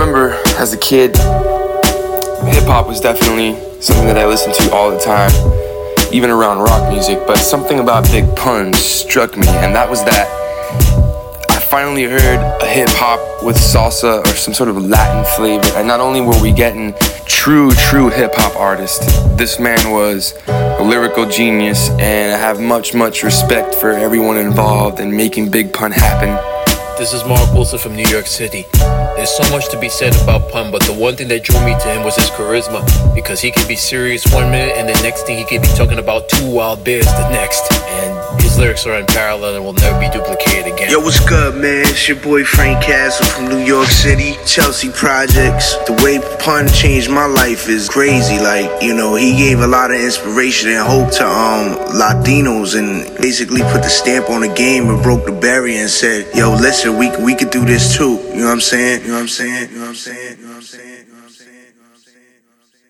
remember as a kid, hip-hop was definitely something that I listened to all the time, even around rock music, but something about Big Pun struck me, and that was that I finally heard a hip-hop with salsa or some sort of Latin flavor, and not only were we getting true hip-hop artist, this man was a lyrical genius, and I have much respect for everyone involved in making Big Pun happen. This is Mark Wilson from New York City. There's so much to be said about Pun, but the one thing that drew me to him was his charisma, because he could be serious one minute and the next thing he could be talking about two wild bears the next, and his lyrics are unparalleled and will never be duplicated again. Yo, what's good, man? It's your boy Frank Castle from New York City, Chelsea Projects. The way Pun changed my life is crazy. Like, you know, he gave a lot of inspiration and hope to Latinos, and basically put the stamp on the game and broke the barrier and said, yo, listen, we could do this too. You know what I'm saying? You know what I'm saying? You know what I'm saying? You know what I'm saying? You know what I'm saying? You know what I'm saying?